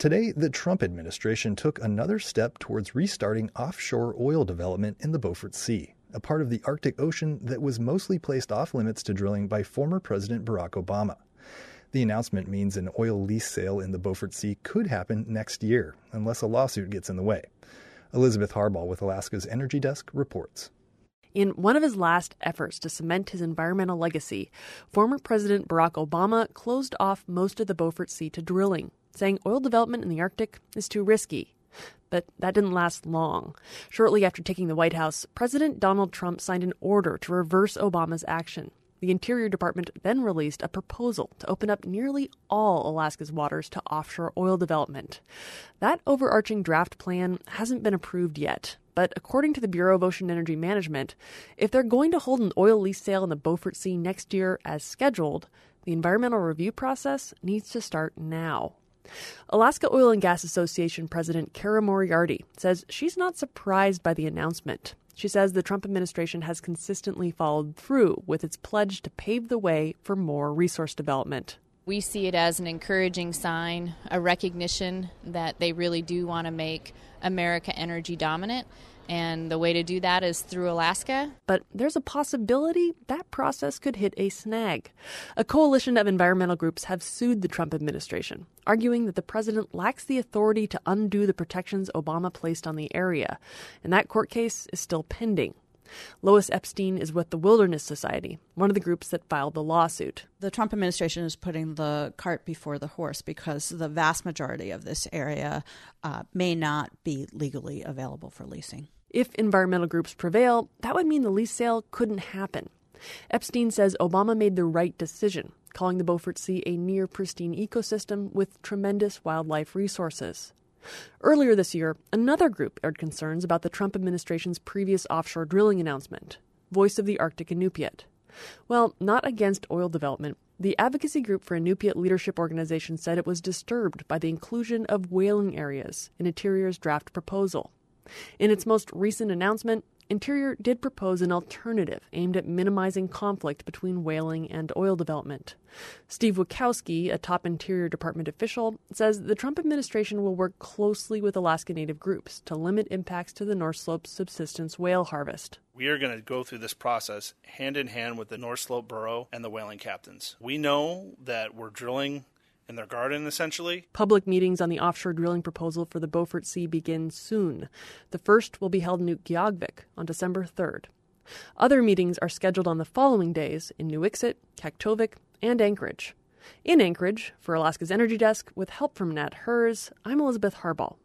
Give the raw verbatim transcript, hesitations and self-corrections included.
Today, the Trump administration took another step towards restarting offshore oil development in the Beaufort Sea, a part of the Arctic Ocean that was mostly placed off limits to drilling by former President Barack Obama. The announcement means an oil lease sale in the Beaufort Sea could happen next year, unless a lawsuit gets in the way. Elizabeth Harbaugh with Alaska's Energy Desk reports. In one of his last efforts to cement his environmental legacy, former President Barack Obama closed off most of the Beaufort Sea to drilling, saying oil development in the Arctic is too risky. But that didn't last long. Shortly after taking the White House, President Donald Trump signed an order to reverse Obama's action. The Interior Department then released a proposal to open up nearly all Alaska's waters to offshore oil development. That overarching draft plan hasn't been approved yet. But according to the Bureau of Ocean Energy Management, if they're going to hold an oil lease sale in the Beaufort Sea next year as scheduled, the environmental review process needs to start now. Alaska Oil and Gas Association President Kara Moriarty says she's not surprised by the announcement. She says the Trump administration has consistently followed through with its pledge to pave the way for more resource development. We see it as an encouraging sign, a recognition that they really do want to make America energy dominant, and the way to do that is through Alaska. But there's a possibility that process could hit a snag. A coalition of environmental groups have sued the Trump administration, arguing that the president lacks the authority to undo the protections Obama placed on the area, and that court case is still pending. Lois Epstein is with the Wilderness Society, one of the groups that filed the lawsuit. The Trump administration is putting the cart before the horse because the vast majority of this area uh, may not be legally available for leasing. If environmental groups prevail, that would mean the lease sale couldn't happen. Epstein says Obama made the right decision, calling the Beaufort Sea a near-pristine ecosystem with tremendous wildlife resources. Earlier this year, another group aired concerns about the Trump administration's previous offshore drilling announcement, Voice of the Arctic Inupiat. Well, not against oil development, the advocacy group for Inupiat Leadership Organization said it was disturbed by the inclusion of whaling areas in Interior's draft proposal. In its most recent announcement, Interior did propose an alternative aimed at minimizing conflict between whaling and oil development. Steve Wachowski, a top Interior Department official, says the Trump administration will work closely with Alaska Native groups to limit impacts to the North Slope's subsistence whale harvest. We are going to go through this process hand in hand with the North Slope Borough and the whaling captains. We know that we're drilling in their garden, essentially. Public meetings on the offshore drilling proposal for the Beaufort Sea begin soon. The first will be held in Nukgiagvik on December third. Other meetings are scheduled on the following days in Nuiqsut, Kaktovik, and Anchorage. In Anchorage, for Alaska's Energy Desk, with help from Nat Hers, I'm Elizabeth Harbaugh.